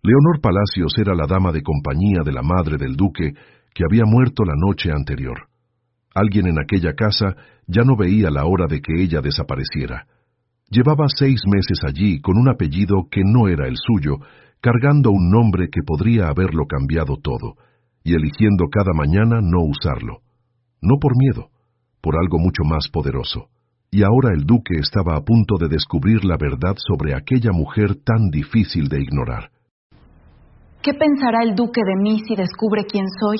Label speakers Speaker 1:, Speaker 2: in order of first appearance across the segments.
Speaker 1: Leonor Palacios era la dama de compañía de la madre del duque que había muerto la noche anterior. Alguien en aquella casa ya no veía la hora de que ella desapareciera. Llevaba 6 meses allí con un apellido que no era el suyo, cargando un nombre que podría haberlo cambiado todo, y eligiendo cada mañana no usarlo. No por miedo, por algo mucho más poderoso. Y ahora el duque estaba a punto de descubrir la verdad sobre aquella mujer tan difícil de ignorar.
Speaker 2: ¿Qué pensará el duque de mí si descubre quién soy?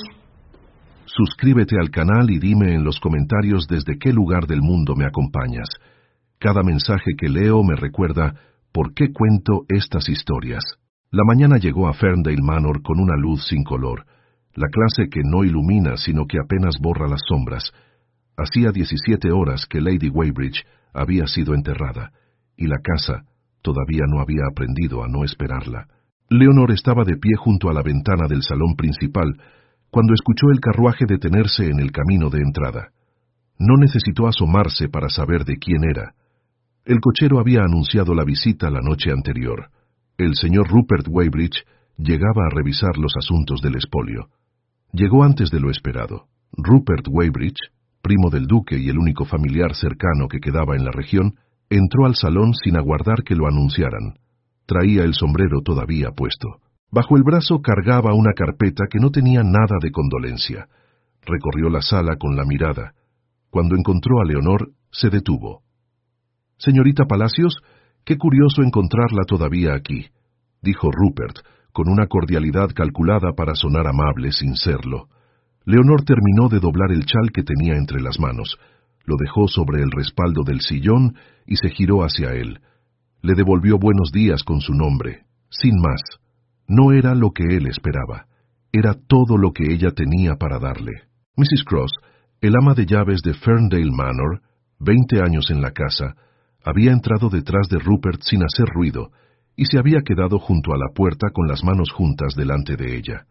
Speaker 1: Suscríbete al canal y dime en los comentarios desde qué lugar del mundo me acompañas. Cada mensaje que leo me recuerda por qué cuento estas historias. La mañana llegó a Ferndale Manor con una luz sin color, la clase que no ilumina sino que apenas borra las sombras. Hacía 17 horas que Lady Weybridge había sido enterrada, y la casa todavía no había aprendido a no esperarla. Leonor estaba de pie junto a la ventana del salón principal, cuando escuchó el carruaje detenerse en el camino de entrada. No necesitó asomarse para saber de quién era. El cochero había anunciado la visita la noche anterior. El señor Rupert Weybridge llegaba a revisar los asuntos del expolio. Llegó antes de lo esperado. Rupert Weybridge, primo del duque y el único familiar cercano que quedaba en la región, entró al salón sin aguardar que lo anunciaran. Traía el sombrero todavía puesto. Bajo el brazo cargaba una carpeta que no tenía nada de condolencia. Recorrió la sala con la mirada. Cuando encontró a Leonor, se detuvo. «Señorita Palacios, qué curioso encontrarla todavía aquí», dijo Rupert, con una cordialidad calculada para sonar amable sin serlo. Leonor terminó de doblar el chal que tenía entre las manos, lo dejó sobre el respaldo del sillón y se giró hacia él. Le devolvió buenos días con su nombre, sin más. No era lo que él esperaba, era todo lo que ella tenía para darle. Mrs. Cross, el ama de llaves de Ferndale Manor, 20 años en la casa, había entrado detrás de Rupert sin hacer ruido, y se había quedado junto a la puerta con las manos juntas delante de ella.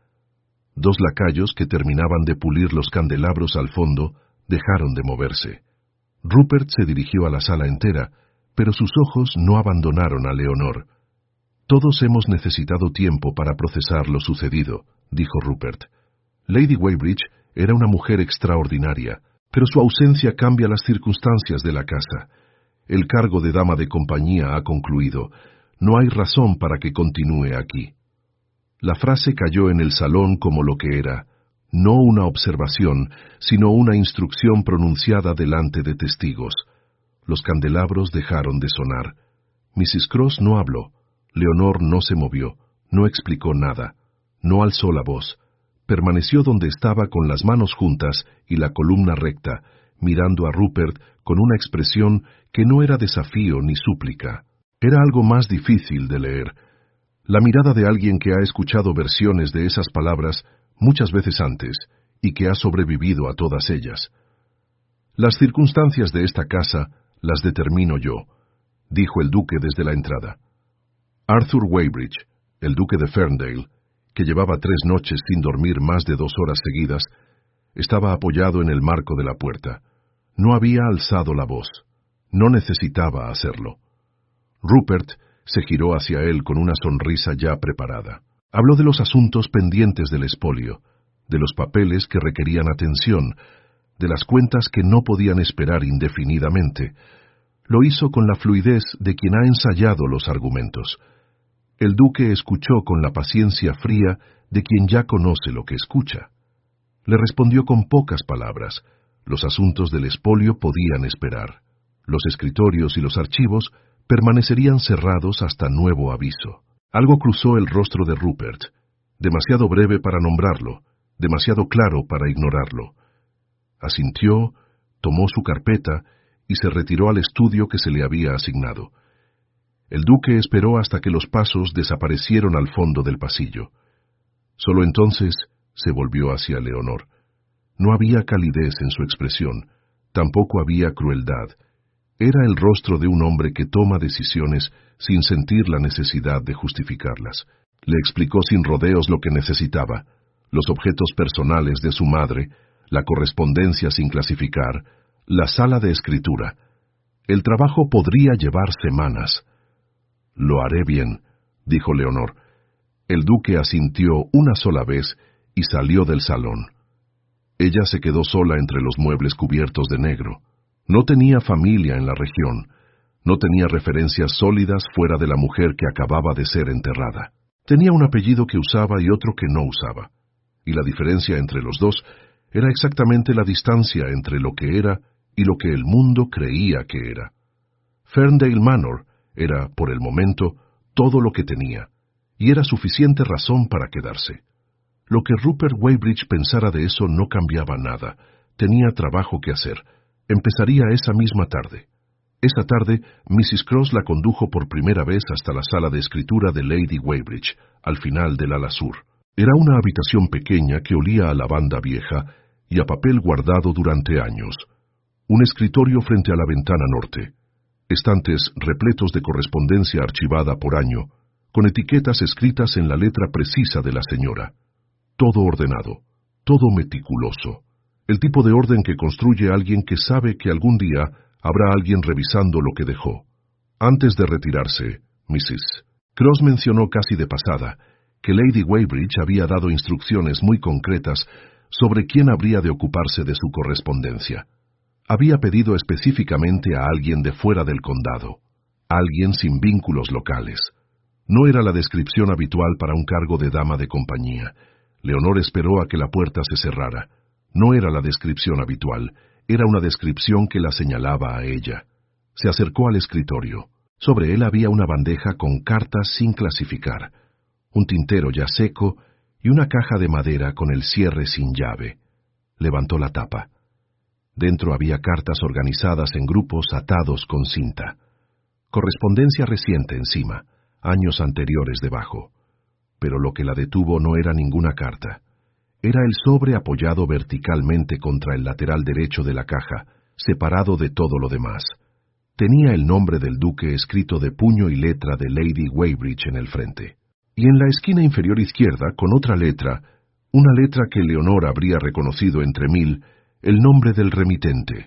Speaker 1: 2 lacayos que terminaban de pulir los candelabros al fondo dejaron de moverse. Rupert se dirigió a la sala entera, pero sus ojos no abandonaron a Leonor. «Todos hemos necesitado tiempo para procesar lo sucedido», dijo Rupert. «Lady Weybridge era una mujer extraordinaria, pero su ausencia cambia las circunstancias de la casa. El cargo de dama de compañía ha concluido. No hay razón para que continúe aquí». La frase cayó en el salón como lo que era, no una observación, sino una instrucción pronunciada delante de testigos. Los candelabros dejaron de sonar. Mrs. Cross no habló. Leonor no se movió, no explicó nada, no alzó la voz. Permaneció donde estaba con las manos juntas y la columna recta, mirando a Rupert con una expresión que no era desafío ni súplica. Era algo más difícil de leer. La mirada de alguien que ha escuchado versiones de esas palabras muchas veces antes y que ha sobrevivido a todas ellas. «Las circunstancias de esta casa las determino yo», dijo el duque desde la entrada. Arthur Weybridge, el duque de Ferndale, que llevaba 3 noches sin dormir más de 2 horas seguidas, estaba apoyado en el marco de la puerta. No había alzado la voz. No necesitaba hacerlo. Rupert se giró hacia él con una sonrisa ya preparada. Habló de los asuntos pendientes del expolio, de los papeles que requerían atención, de las cuentas que no podían esperar indefinidamente. Lo hizo con la fluidez de quien ha ensayado los argumentos. El duque escuchó con la paciencia fría de quien ya conoce lo que escucha. Le respondió con pocas palabras. Los asuntos del expolio podían esperar. Los escritorios y los archivos permanecerían cerrados hasta nuevo aviso. Algo cruzó el rostro de Rupert, demasiado breve para nombrarlo, demasiado claro para ignorarlo. Asintió, tomó su carpeta y se retiró al estudio que se le había asignado. El duque esperó hasta que los pasos desaparecieron al fondo del pasillo. Solo entonces se volvió hacia Leonor. No había calidez en su expresión, tampoco había crueldad. Era el rostro de un hombre que toma decisiones sin sentir la necesidad de justificarlas. Le explicó sin rodeos lo que necesitaba, los objetos personales de su madre, la correspondencia sin clasificar, la sala de escritura. El trabajo podría llevar semanas. «Lo haré bien», dijo Leonor. El duque asintió una sola vez y salió del salón. Ella se quedó sola entre los muebles cubiertos de negro. No tenía familia en la región. No tenía referencias sólidas fuera de la mujer que acababa de ser enterrada. Tenía un apellido que usaba y otro que no usaba. Y la diferencia entre los dos era exactamente la distancia entre lo que era y lo que el mundo creía que era. Ferndale Manor era, por el momento, todo lo que tenía, y era suficiente razón para quedarse. Lo que Rupert Weybridge pensara de eso no cambiaba nada. Tenía trabajo que hacer. Empezaría esa misma tarde. Esa tarde, Mrs. Cross la condujo por primera vez hasta la sala de escritura de Lady Weybridge, al final del ala sur. Era una habitación pequeña que olía a lavanda vieja y a papel guardado durante años. Un escritorio frente a la ventana norte. Estantes repletos de correspondencia archivada por año, con etiquetas escritas en la letra precisa de la señora. Todo ordenado, todo meticuloso. El tipo de orden que construye alguien que sabe que algún día habrá alguien revisando lo que dejó. Antes de retirarse, Mrs. Cross mencionó casi de pasada que Lady Weybridge había dado instrucciones muy concretas sobre quién habría de ocuparse de su correspondencia. Había pedido específicamente a alguien de fuera del condado, alguien sin vínculos locales. No era la descripción habitual para un cargo de dama de compañía. Leonor esperó a que la puerta se cerrara. No era la descripción habitual, era una descripción que la señalaba a ella. Se acercó al escritorio. Sobre él había una bandeja con cartas sin clasificar, un tintero ya seco y una caja de madera con el cierre sin llave. Levantó la tapa. Dentro había cartas organizadas en grupos atados con cinta. Correspondencia reciente encima, años anteriores debajo. Pero lo que la detuvo no era ninguna carta. Era el sobre apoyado verticalmente contra el lateral derecho de la caja, separado de todo lo demás. Tenía el nombre del duque escrito de puño y letra de Lady Weybridge en el frente. Y en la esquina inferior izquierda, con otra letra, una letra que Leonor habría reconocido entre mil, el nombre del remitente.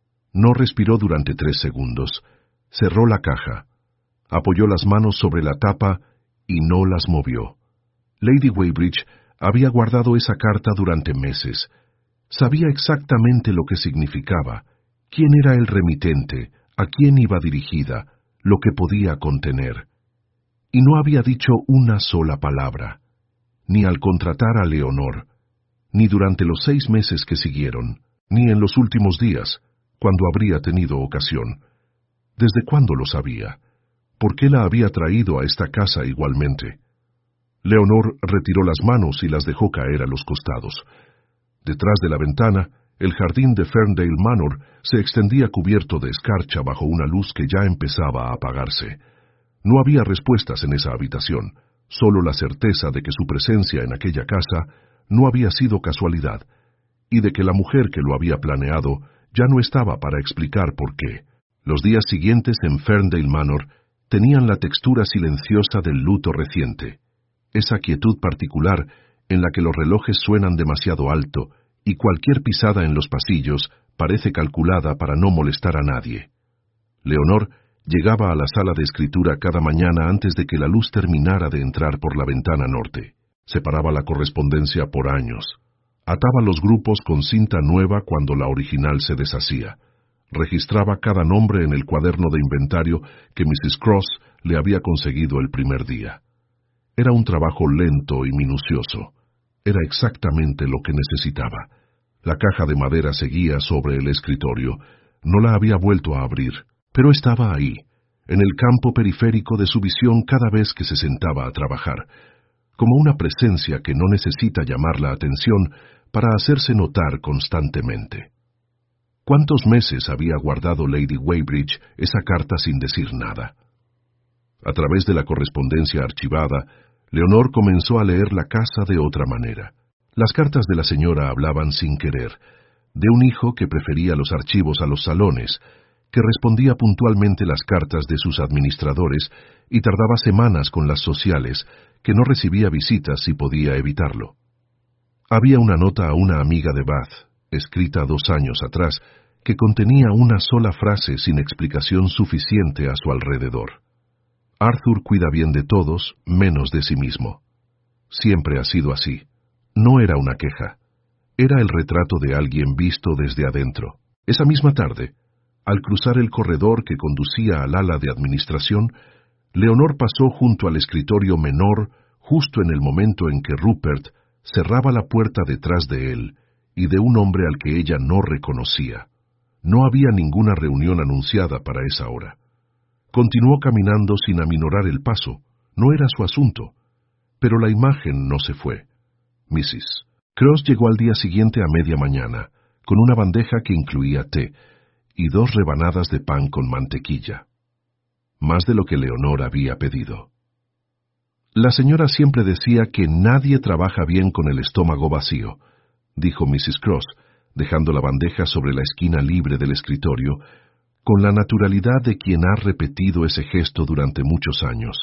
Speaker 1: No respiró durante 3 segundos. Cerró la caja. Apoyó las manos sobre la tapa y no las movió. Lady Weybridge había guardado esa carta durante meses. Sabía exactamente lo que significaba, quién era el remitente, a quién iba dirigida, lo que podía contener. Y no había dicho una sola palabra, ni al contratar a Leonor, ni durante los 6 meses que siguieron, ni en los últimos días, cuando habría tenido ocasión. ¿Desde cuándo lo sabía? ¿Por qué la había traído a esta casa igualmente? Leonor retiró las manos y las dejó caer a los costados. Detrás de la ventana, el jardín de Ferndale Manor se extendía cubierto de escarcha bajo una luz que ya empezaba a apagarse. No había respuestas en esa habitación, solo la certeza de que su presencia en aquella casa no había sido casualidad, y de que la mujer que lo había planeado ya no estaba para explicar por qué. Los días siguientes en Ferndale Manor tenían la textura silenciosa del luto reciente, esa quietud particular en la que los relojes suenan demasiado alto y cualquier pisada en los pasillos parece calculada para no molestar a nadie. Leonor llegaba a la sala de escritura cada mañana antes de que la luz terminara de entrar por la ventana norte. Separaba la correspondencia por años. Ataba los grupos con cinta nueva cuando la original se deshacía. Registraba cada nombre en el cuaderno de inventario que Mrs. Cross le había conseguido el primer día. Era un trabajo lento y minucioso. Era exactamente lo que necesitaba. La caja de madera seguía sobre el escritorio. No la había vuelto a abrir, pero estaba ahí, en el campo periférico de su visión cada vez que se sentaba a trabajar, como una presencia que no necesita llamar la atención para hacerse notar constantemente. ¿Cuántos meses había guardado Lady Weybridge esa carta sin decir nada? A través de la correspondencia archivada, Leonor comenzó a leer la casa de otra manera. Las cartas de la señora hablaban sin querer, de un hijo que prefería los archivos a los salones, que respondía puntualmente las cartas de sus administradores y tardaba semanas con las sociales, que no recibía visitas si podía evitarlo. Había una nota a una amiga de Bath, escrita 2 años atrás, que contenía una sola frase sin explicación suficiente a su alrededor. Arthur cuida bien de todos, menos de sí mismo. Siempre ha sido así. No era una queja. Era el retrato de alguien visto desde adentro. Esa misma tarde, al cruzar el corredor que conducía al ala de administración, Leonor pasó junto al escritorio menor justo en el momento en que Rupert cerraba la puerta detrás de él y de un hombre al que ella no reconocía. No había ninguna reunión anunciada para esa hora. Continuó caminando sin aminorar el paso. No era su asunto. Pero la imagen no se fue. Mrs. Cross llegó al día siguiente a media mañana, con una bandeja que incluía té y 2 rebanadas de pan con mantequilla. Más de lo que Leonor había pedido. La señora siempre decía que nadie trabaja bien con el estómago vacío, dijo Mrs. Cross, dejando la bandeja sobre la esquina libre del escritorio, con la naturalidad de quien ha repetido ese gesto durante muchos años.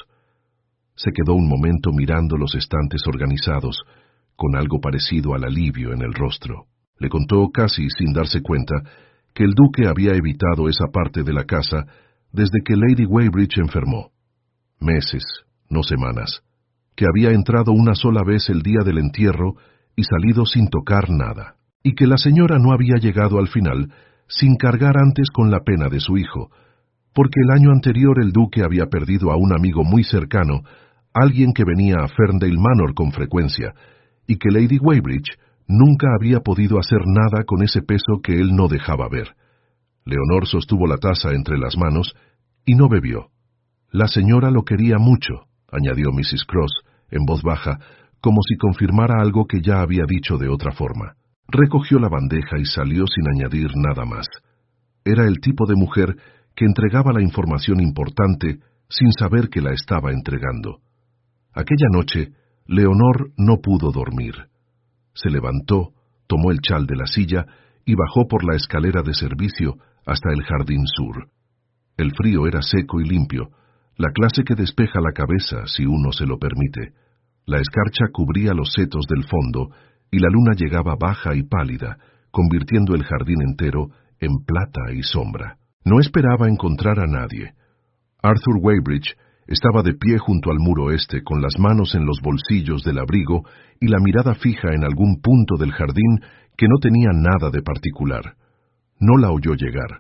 Speaker 1: Se quedó un momento mirando los estantes organizados, con algo parecido al alivio en el rostro. Le contó casi sin darse cuenta que el duque había evitado esa parte de la casa desde que Lady Weybridge enfermó. Meses, no semanas. Que había entrado una sola vez el día del entierro y salido sin tocar nada. Y que la señora no había llegado al final sin cargar antes con la pena de su hijo, porque el año anterior el duque había perdido a un amigo muy cercano, alguien que venía a Ferndale Manor con frecuencia, y que Lady Weybridge nunca había podido hacer nada con ese peso que él no dejaba ver. Leonor sostuvo la taza entre las manos y no bebió. La señora lo quería mucho, añadió Mrs. Cross, en voz baja, como si confirmara algo que ya había dicho de otra forma. Recogió la bandeja y salió sin añadir nada más. Era el tipo de mujer que entregaba la información importante sin saber que la estaba entregando. Aquella noche, Leonor no pudo dormir. Se levantó, tomó el chal de la silla y bajó por la escalera de servicio hasta el jardín sur. El frío era seco y limpio, la clase que despeja la cabeza si uno se lo permite. La escarcha cubría los setos del fondo y la luna llegaba baja y pálida, convirtiendo el jardín entero en plata y sombra. No esperaba encontrar a nadie. Arthur Weybridge estaba de pie junto al muro este, con las manos en los bolsillos del abrigo y la mirada fija en algún punto del jardín que no tenía nada de particular. No la oyó llegar.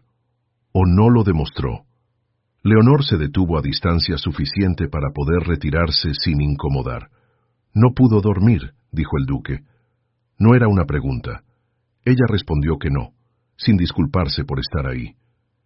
Speaker 1: O no lo demostró. Leonor se detuvo a distancia suficiente para poder retirarse sin incomodar. No pudo dormir, dijo el duque. No era una pregunta. Ella respondió que no, sin disculparse por estar ahí.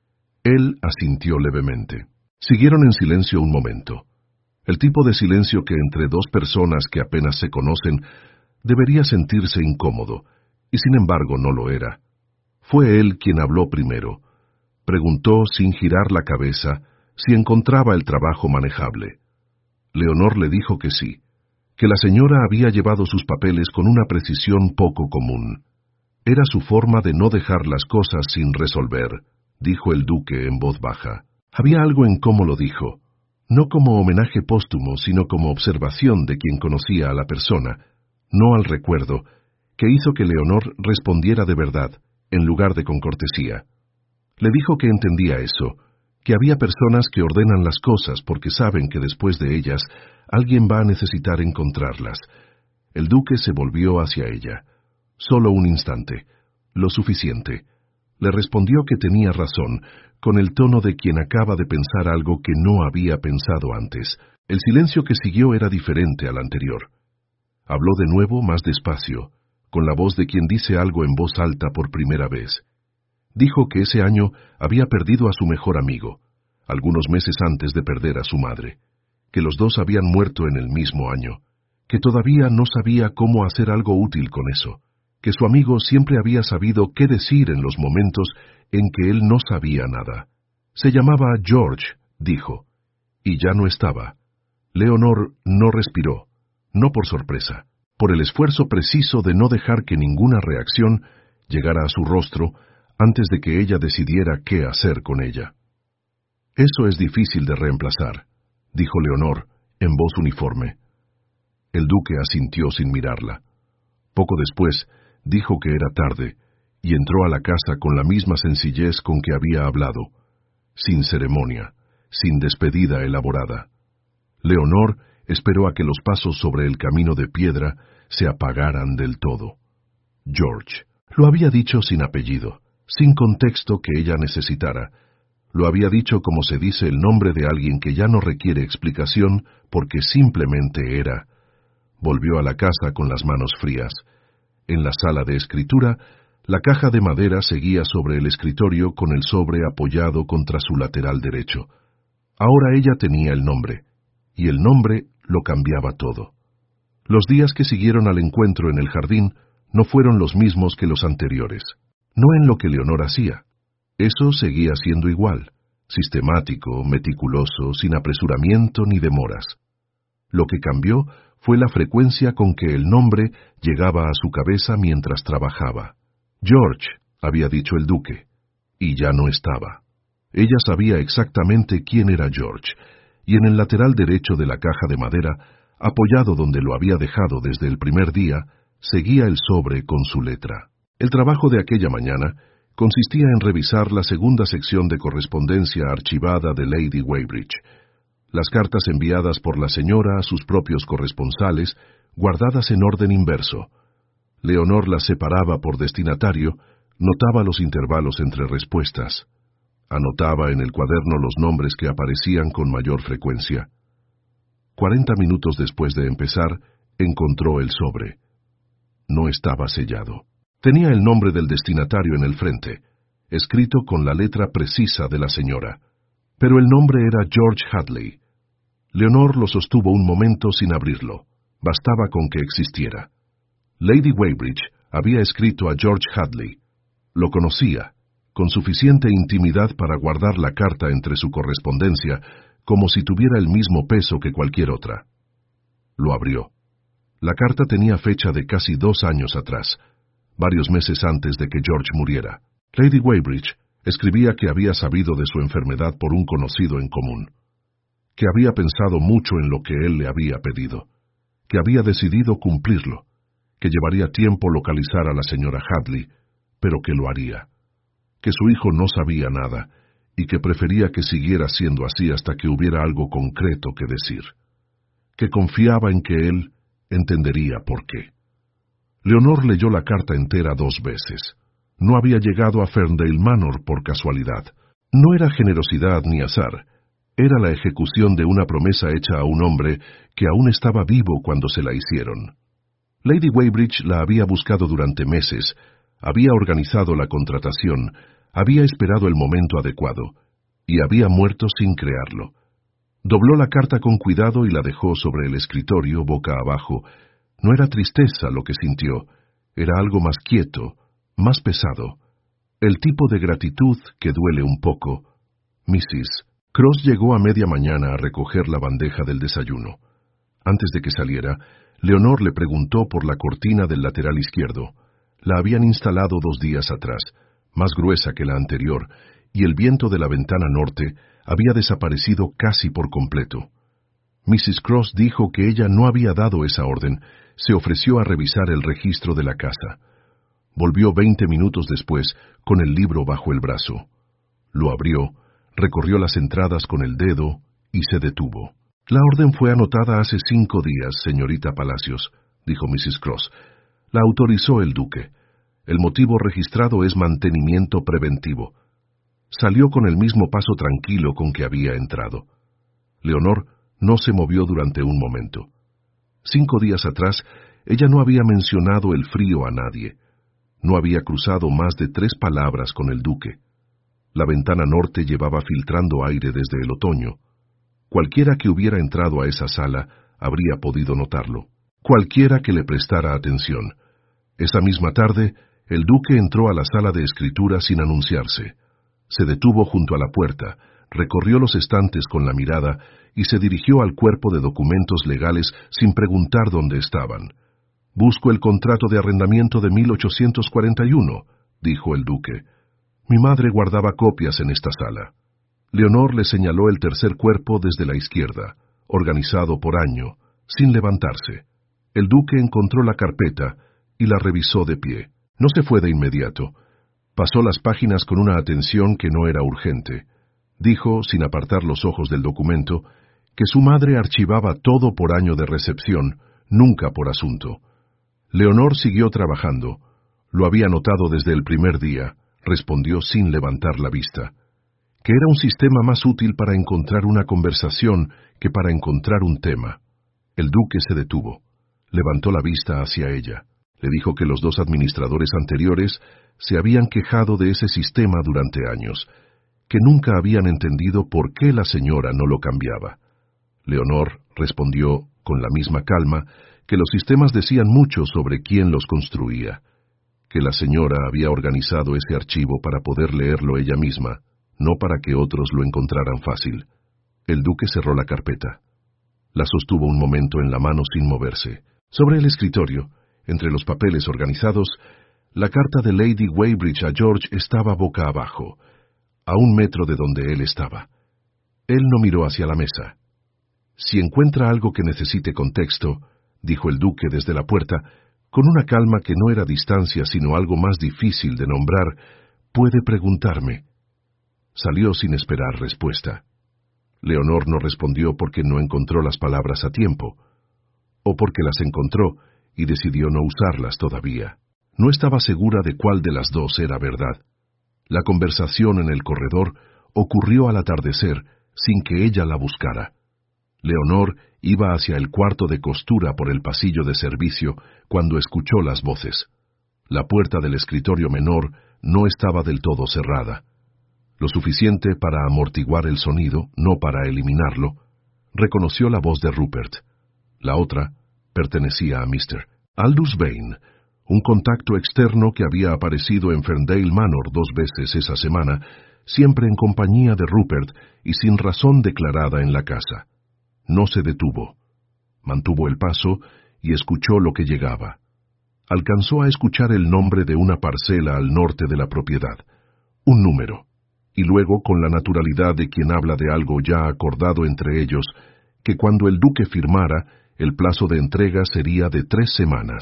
Speaker 1: Él asintió levemente. Siguieron en silencio un momento. El tipo de silencio que entre 2 personas que apenas se conocen debería sentirse incómodo, y sin embargo no lo era. Fue él quien habló primero. Preguntó sin girar la cabeza si encontraba el trabajo manejable. Leonor le dijo que sí, que la señora había llevado sus papeles con una precisión poco común. Era su forma de no dejar las cosas sin resolver, dijo el duque en voz baja. Había algo en cómo lo dijo, no como homenaje póstumo, sino como observación de quien conocía a la persona, no al recuerdo, que hizo que Leonor respondiera de verdad, en lugar de con cortesía. Le dijo que entendía eso, que había personas que ordenan las cosas porque saben que después de ellas alguien va a necesitar encontrarlas. El duque se volvió hacia ella. Solo un instante, lo suficiente. Le respondió que tenía razón, con el tono de quien acaba de pensar algo que no había pensado antes. El silencio que siguió era diferente al anterior. Habló de nuevo más despacio, con la voz de quien dice algo en voz alta por primera vez. Dijo que ese año había perdido a su mejor amigo, algunos meses antes de perder a su madre, que los 2 habían muerto en el mismo año, que todavía no sabía cómo hacer algo útil con eso, que su amigo siempre había sabido qué decir en los momentos en que él no sabía nada. Se llamaba George, dijo, y ya no estaba. Leonor no respiró, no por sorpresa, por el esfuerzo preciso de no dejar que ninguna reacción llegara a su rostro antes de que ella decidiera qué hacer con ella. Eso es difícil de reemplazar, dijo Leonor, en voz uniforme. El duque asintió sin mirarla. Poco después, dijo que era tarde, y entró a la casa con la misma sencillez con que había hablado, sin ceremonia, sin despedida elaborada. Leonor esperó a que los pasos sobre el camino de piedra se apagaran del todo. George. Lo había dicho sin apellido, sin contexto que ella necesitara. Lo había dicho como se dice el nombre de alguien que ya no requiere explicación porque simplemente era. Volvió a la casa con las manos frías. En la sala de escritura, la caja de madera seguía sobre el escritorio con el sobre apoyado contra su lateral derecho. Ahora ella tenía el nombre, y el nombre lo cambiaba todo. Los días que siguieron al encuentro en el jardín no fueron los mismos que los anteriores. No en lo que Leonor hacía. Eso seguía siendo igual, sistemático, meticuloso, sin apresuramiento ni demoras. Lo que cambió fue la frecuencia con que el nombre llegaba a su cabeza mientras trabajaba. George, había dicho el duque, y ya no estaba. Ella sabía exactamente quién era George, y en el lateral derecho de la caja de madera, apoyado donde lo había dejado desde el primer día, seguía el sobre con su letra. El trabajo de aquella mañana consistía en revisar la segunda sección de correspondencia archivada de Lady Weybridge, las cartas enviadas por la señora a sus propios corresponsales, guardadas en orden inverso. Leonor las separaba por destinatario, notaba los intervalos entre respuestas. Anotaba en el cuaderno los nombres que aparecían con mayor frecuencia. 40 minutos después de empezar, encontró el sobre. No estaba sellado. Tenía el nombre del destinatario en el frente, escrito con la letra precisa de la señora. Pero el nombre era George Hadley. Leonor lo sostuvo un momento sin abrirlo. Bastaba con que existiera. Lady Weybridge había escrito a George Hadley. Lo conocía, con suficiente intimidad para guardar la carta entre su correspondencia, como si tuviera el mismo peso que cualquier otra. Lo abrió. La carta tenía fecha de casi 2 años atrás, varios meses antes de que George muriera. Lady Weybridge escribía que había sabido de su enfermedad por un conocido en común, que había pensado mucho en lo que él le había pedido, que había decidido cumplirlo, que llevaría tiempo localizar a la señora Hadley, pero que lo haría, que su hijo no sabía nada y que prefería que siguiera siendo así hasta que hubiera algo concreto que decir, que confiaba en que él entendería por qué. Leonor leyó la carta entera 2 veces. No había llegado a Ferndale Manor por casualidad. No era generosidad ni azar. Era la ejecución de una promesa hecha a un hombre que aún estaba vivo cuando se la hicieron. Lady Weybridge la había buscado durante meses, había organizado la contratación, había esperado el momento adecuado, y había muerto sin crearlo. Dobló la carta con cuidado y la dejó sobre el escritorio boca abajo. No era tristeza lo que sintió, era algo más quieto, más pesado, el tipo de gratitud que duele un poco. Mrs. Cross llegó a media mañana a recoger la bandeja del desayuno. Antes de que saliera, Leonor le preguntó por la cortina del lateral izquierdo. La habían instalado 2 días atrás, más gruesa que la anterior, y el viento de la ventana norte había desaparecido casi por completo. Mrs. Cross dijo que ella no había dado esa orden, se ofreció a revisar el registro de la casa. Volvió 20 minutos después, con el libro bajo el brazo. Lo abrió, recorrió las entradas con el dedo y se detuvo. La orden fue anotada hace 5 días, señorita Palacios, dijo Mrs. Cross. La autorizó el duque. El motivo registrado es mantenimiento preventivo. Salió con el mismo paso tranquilo con que había entrado. Leonor no se movió durante un momento. 5 días atrás, ella no había mencionado el frío a nadie. No había cruzado más de 3 palabras con el duque. La ventana norte llevaba filtrando aire desde el otoño. Cualquiera que hubiera entrado a esa sala habría podido notarlo. Cualquiera que le prestara atención. Esa misma tarde, el duque entró a la sala de escritura sin anunciarse. Se detuvo junto a la puerta, recorrió los estantes con la mirada y se dirigió al cuerpo de documentos legales sin preguntar dónde estaban. «Busco el contrato de arrendamiento de 1841», dijo el duque. «Mi madre guardaba copias en esta sala». Leonor le señaló el tercer cuerpo desde la izquierda, organizado por año, sin levantarse. El duque encontró la carpeta y la revisó de pie. No se fue de inmediato. Pasó las páginas con una atención que no era urgente. Dijo, sin apartar los ojos del documento, que su madre archivaba todo por año de recepción, nunca por asunto. Leonor siguió trabajando. Lo había notado desde el primer día, respondió sin levantar la vista. Que era un sistema más útil para encontrar una conversación que para encontrar un tema. El duque se detuvo. Levantó la vista hacia ella. Le dijo que los dos administradores anteriores se habían quejado de ese sistema durante años, que nunca habían entendido por qué la señora no lo cambiaba. Leonor respondió, con la misma calma, que los sistemas decían mucho sobre quién los construía, que la señora había organizado ese archivo para poder leerlo ella misma, no para que otros lo encontraran fácil. El duque cerró la carpeta. La sostuvo un momento en la mano sin moverse. Sobre el escritorio, entre los papeles organizados, la carta de Lady Weybridge a George estaba boca abajo, a 1 metro de donde él estaba. Él no miró hacia la mesa. Si encuentra algo que necesite contexto, dijo el duque desde la puerta, con una calma que no era distancia sino algo más difícil de nombrar, puede preguntarme. Salió sin esperar respuesta. Leonor no respondió porque no encontró las palabras a tiempo, o porque las encontró y decidió no usarlas todavía. No estaba segura de cuál de las dos era verdad. La conversación en el corredor ocurrió al atardecer sin que ella la buscara. Leonor iba hacia el cuarto de costura por el pasillo de servicio cuando escuchó las voces. La puerta del escritorio menor no estaba del todo cerrada. Lo suficiente para amortiguar el sonido, no para eliminarlo. Reconoció la voz de Rupert. La otra pertenecía a Mr. Aldous Vane, un contacto externo que había aparecido en Ferndale Manor 2 veces esa semana, siempre en compañía de Rupert y sin razón declarada en la casa. No se detuvo. Mantuvo el paso y escuchó lo que llegaba. Alcanzó a escuchar el nombre de una parcela al norte de la propiedad, un número, y luego, con la naturalidad de quien habla de algo ya acordado entre ellos, que cuando el duque firmara, el plazo de entrega sería de 3 semanas.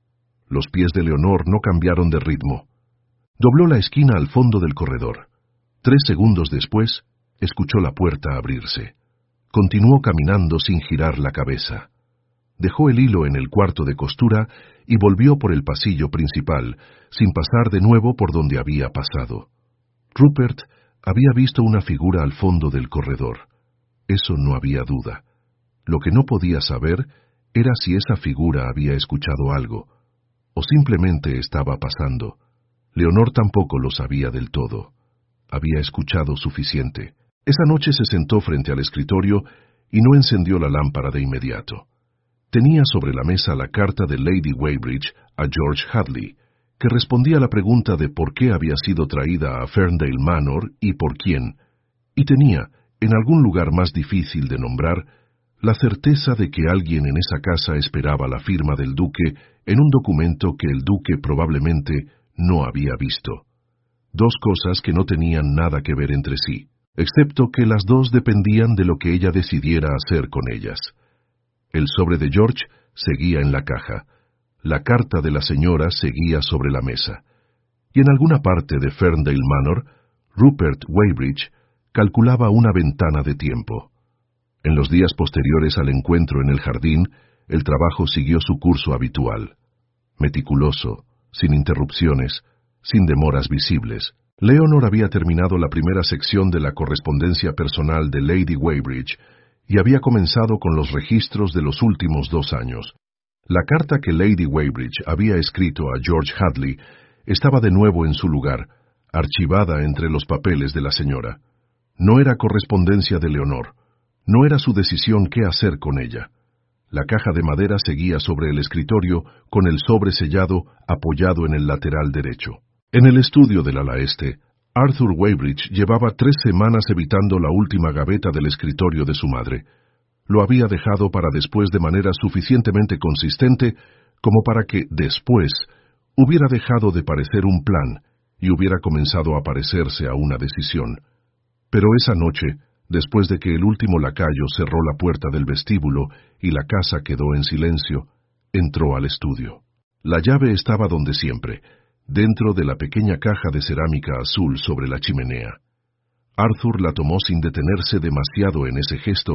Speaker 1: Los pies de Leonor no cambiaron de ritmo. Dobló la esquina al fondo del corredor. 3 segundos después, escuchó la puerta abrirse. Continuó caminando sin girar la cabeza. Dejó el hilo en el cuarto de costura y volvió por el pasillo principal, sin pasar de nuevo por donde había pasado. Rupert había visto una figura al fondo del corredor. Eso no había duda. Lo que no podía saber era si esa figura había escuchado algo, o simplemente estaba pasando. Leonor tampoco lo sabía del todo. Había escuchado suficiente. Esa noche se sentó frente al escritorio y no encendió la lámpara de inmediato. Tenía sobre la mesa la carta de Lady Weybridge a George Hadley, que respondía a la pregunta de por qué había sido traída a Ferndale Manor y por quién, y tenía, en algún lugar más difícil de nombrar, la certeza de que alguien en esa casa esperaba la firma del duque en un documento que el duque probablemente no había visto. 2 cosas que no tenían nada que ver entre sí, excepto que las 2 dependían de lo que ella decidiera hacer con ellas. El sobre de George seguía en la caja, la carta de la señora seguía sobre la mesa, y en alguna parte de Ferndale Manor, Rupert Weybridge calculaba una ventana de tiempo. En los días posteriores al encuentro en el jardín, el trabajo siguió su curso habitual. Meticuloso, sin interrupciones, sin demoras visibles. Leonor había terminado la primera sección de la correspondencia personal de Lady Weybridge y había comenzado con los registros de los últimos 2 años. La carta que Lady Weybridge había escrito a George Hadley estaba de nuevo en su lugar, archivada entre los papeles de la señora. No era correspondencia de Leonor. No era su decisión qué hacer con ella. La caja de madera seguía sobre el escritorio con el sobre sellado apoyado en el lateral derecho. En el estudio del ala este, Arthur Weybridge llevaba 3 semanas evitando la última gaveta del escritorio de su madre. Lo había dejado para después de manera suficientemente consistente como para que, después, hubiera dejado de parecer un plan y hubiera comenzado a parecerse a una decisión. Pero esa noche, después de que el último lacayo cerró la puerta del vestíbulo y la casa quedó en silencio, entró al estudio. La llave estaba donde siempre, dentro de la pequeña caja de cerámica azul sobre la chimenea. Arthur la tomó sin detenerse demasiado en ese gesto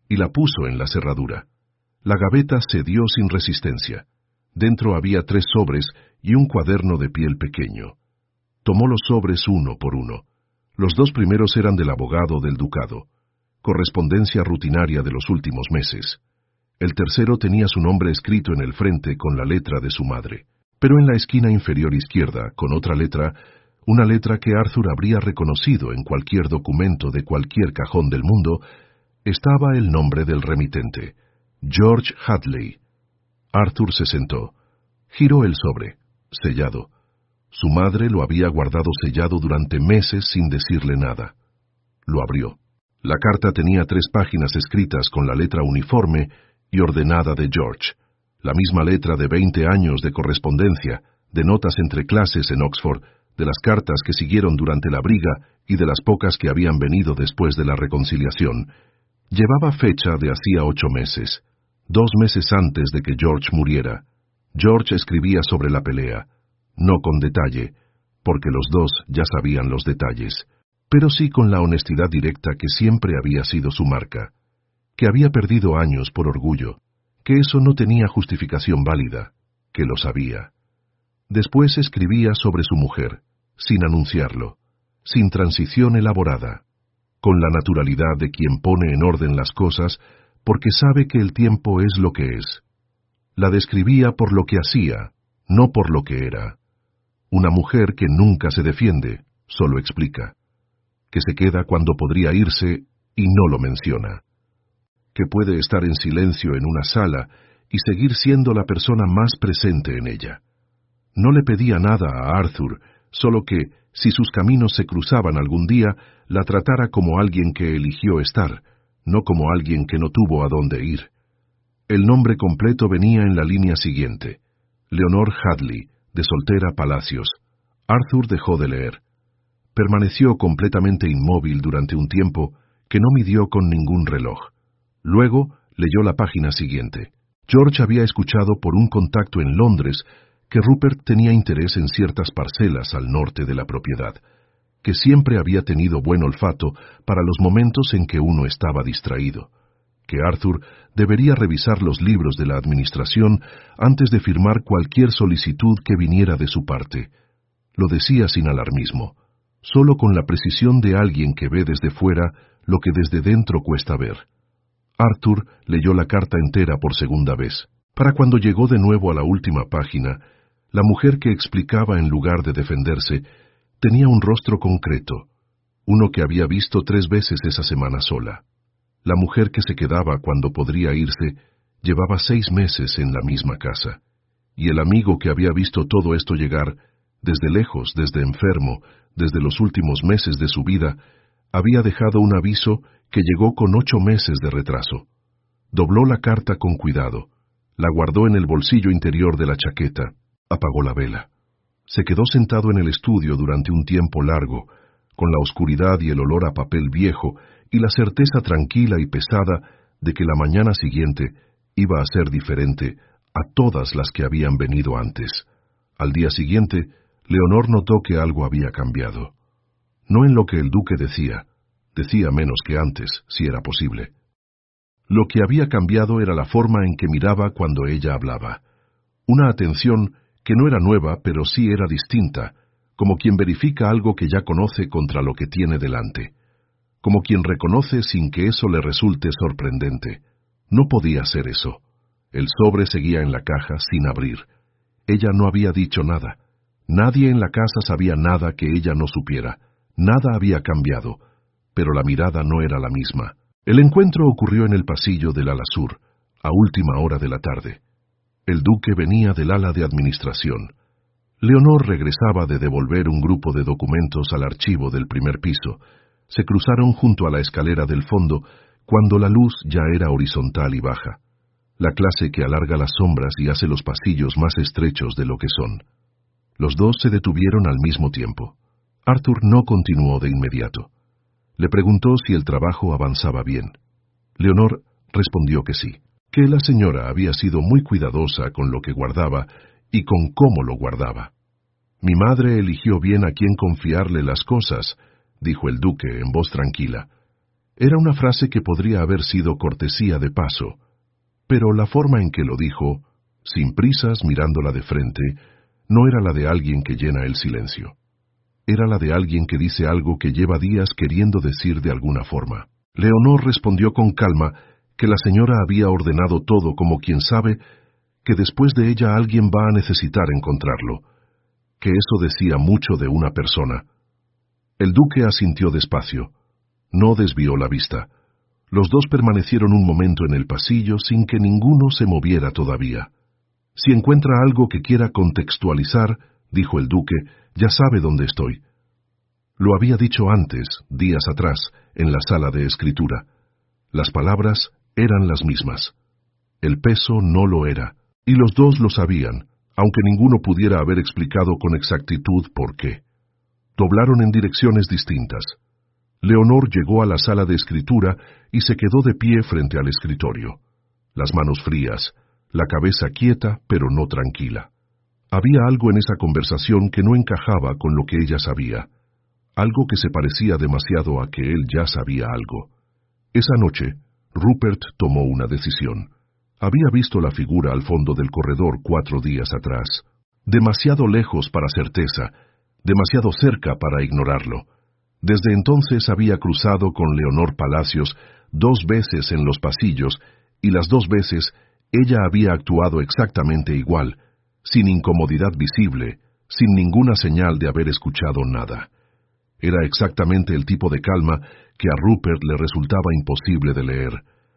Speaker 1: y la puso en la cerradura. La gaveta cedió sin resistencia. Dentro había 3 sobres y un cuaderno de piel pequeño. Tomó los sobres uno por uno. Los 2 primeros eran del abogado del ducado, correspondencia rutinaria de los últimos meses. El tercero tenía su nombre escrito en el frente con la letra de su madre, pero en la esquina inferior izquierda, con otra letra, una letra que Arthur habría reconocido en cualquier documento de cualquier cajón del mundo, estaba el nombre del remitente, George Hadley. Arthur se sentó. Giró el sobre, sellado. Su madre lo había guardado sellado durante meses sin decirle nada. Lo abrió. La carta tenía 3 páginas escritas con la letra uniforme y ordenada de George, la misma letra de 20 años de correspondencia, de notas entre clases en Oxford, de las cartas que siguieron durante la briga y de las pocas que habían venido después de la reconciliación. Llevaba fecha de hacía 8 meses, 2 meses antes de que George muriera. George escribía sobre la pelea, no con detalle, porque los 2 ya sabían los detalles, pero sí con la honestidad directa que siempre había sido su marca, que había perdido años por orgullo, que eso no tenía justificación válida, que lo sabía. Después escribía sobre su mujer, sin anunciarlo, sin transición elaborada, con la naturalidad de quien pone en orden las cosas porque sabe que el tiempo es lo que es. La describía por lo que hacía, no por lo que era. Una mujer que nunca se defiende, solo explica. Que se queda cuando podría irse y no lo menciona. Que puede estar en silencio en una sala y seguir siendo la persona más presente en ella. No le pedía nada a Arthur, solo que, si sus caminos se cruzaban algún día, la tratara como alguien que eligió estar, no como alguien que no tuvo a dónde ir. El nombre completo venía en la línea siguiente: Leonor Hadley, de soltera Palacios. Arthur dejó de leer. Permaneció completamente inmóvil durante un tiempo que no midió con ningún reloj. Luego leyó la página siguiente. George había escuchado por un contacto en Londres que Rupert tenía interés en ciertas parcelas al norte de la propiedad, que siempre había tenido buen olfato para los momentos en que uno estaba distraído, que Arthur debería revisar los libros de la administración antes de firmar cualquier solicitud que viniera de su parte. Lo decía sin alarmismo, solo con la precisión de alguien que ve desde fuera lo que desde dentro cuesta ver. Arthur leyó la carta entera por segunda vez. Para cuando llegó de nuevo a la última página, la mujer que explicaba en lugar de defenderse tenía un rostro concreto, uno que había visto 3 veces esa semana sola. La mujer que se quedaba cuando podría irse llevaba 6 meses en la misma casa, y el amigo que había visto todo esto llegar, desde lejos, desde enfermo, desde los últimos meses de su vida, había dejado un aviso que llegó con 8 meses de retraso. Dobló la carta con cuidado, la guardó en el bolsillo interior de la chaqueta, apagó la vela. Se quedó sentado en el estudio durante un tiempo largo, con la oscuridad y el olor a papel viejo y la certeza tranquila y pesada de que la mañana siguiente iba a ser diferente a todas las que habían venido antes. Al día siguiente, Leonor notó que algo había cambiado. No en lo que el duque decía menos que antes, si era posible. Lo que había cambiado era la forma en que miraba cuando ella hablaba. Una atención que no era nueva, pero sí era distinta, como quien verifica algo que ya conoce contra lo que tiene delante, como quien reconoce sin que eso le resulte sorprendente. No podía ser eso. El sobre seguía en la caja sin abrir. Ella no había dicho nada. Nadie en la casa sabía nada que ella no supiera. Nada había cambiado, pero la mirada no era la misma. El encuentro ocurrió en el pasillo del ala sur, a última hora de la tarde. El duque venía del ala de administración. Leonor regresaba de devolver un grupo de documentos al archivo del primer piso. Se cruzaron junto a la escalera del fondo, cuando la luz ya era horizontal y baja, la clase que alarga las sombras y hace los pasillos más estrechos de lo que son. Los 2 se detuvieron al mismo tiempo. Arthur no continuó de inmediato. Le preguntó si el trabajo avanzaba bien. Leonor respondió que sí, que la señora había sido muy cuidadosa con lo que guardaba y con cómo lo guardaba. Mi madre eligió bien a quién confiarle las cosas, dijo el duque en voz tranquila. Era una frase que podría haber sido cortesía de paso, pero la forma en que lo dijo, sin prisas mirándola de frente, no era la de alguien que llena el silencio. Era la de alguien que dice algo que lleva días queriendo decir de alguna forma. Leonor respondió con calma que la señora había ordenado todo como quien sabe que después de ella alguien va a necesitar encontrarlo, que eso decía mucho de una persona. El duque asintió despacio. No desvió la vista. Los dos permanecieron un momento en el pasillo sin que ninguno se moviera todavía. Si encuentra algo que quiera contextualizar, dijo el duque, ya sabe dónde estoy. Lo había dicho antes, días atrás, en la sala de escritura. Las palabras eran las mismas. El peso no lo era, y los dos lo sabían, aunque ninguno pudiera haber explicado con exactitud por qué. Doblaron en direcciones distintas. Leonor llegó a la sala de escritura y se quedó de pie frente al escritorio. Las manos frías, la cabeza quieta pero no tranquila. Había algo en esa conversación que no encajaba con lo que ella sabía. Algo que se parecía demasiado a que él ya sabía algo. Esa noche, Rupert tomó una decisión. Había visto la figura al fondo del corredor 4 días atrás. Demasiado lejos para certeza, demasiado cerca para ignorarlo. Desde entonces había cruzado con Leonor Palacios 2 veces en los pasillos, y las 2 veces ella había actuado exactamente igual, sin incomodidad visible, sin ninguna señal de haber escuchado nada. Era exactamente el tipo de calma que a Rupert le resultaba imposible de leer.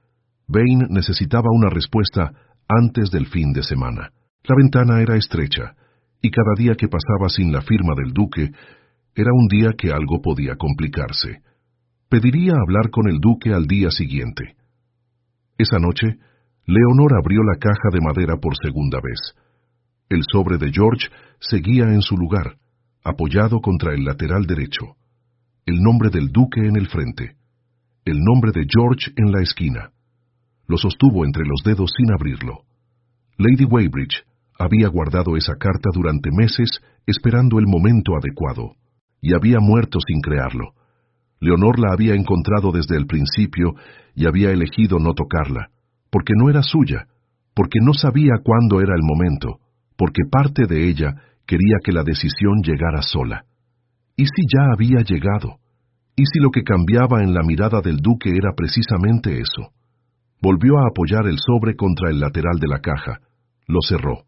Speaker 1: Vane necesitaba una respuesta antes del fin de semana. La ventana era estrecha, y cada día que pasaba sin la firma del duque, era un día que algo podía complicarse. Pediría hablar con el duque al día siguiente. Esa noche, Leonor abrió la caja de madera por segunda vez. El sobre de George seguía en su lugar, apoyado contra el lateral derecho. El nombre del duque en el frente. El nombre de George en la esquina. Lo sostuvo entre los dedos sin abrirlo. Lady Weybridge había guardado esa carta durante meses esperando el momento adecuado, y había muerto sin crearlo. Leonor la había encontrado desde el principio y había elegido no tocarla, porque no era suya, porque no sabía cuándo era el momento, porque parte de ella quería que la decisión llegara sola. ¿Y si ya había llegado? ¿Y si lo que cambiaba en la mirada del duque era precisamente eso? Volvió a apoyar el sobre contra el lateral de la caja. Lo cerró.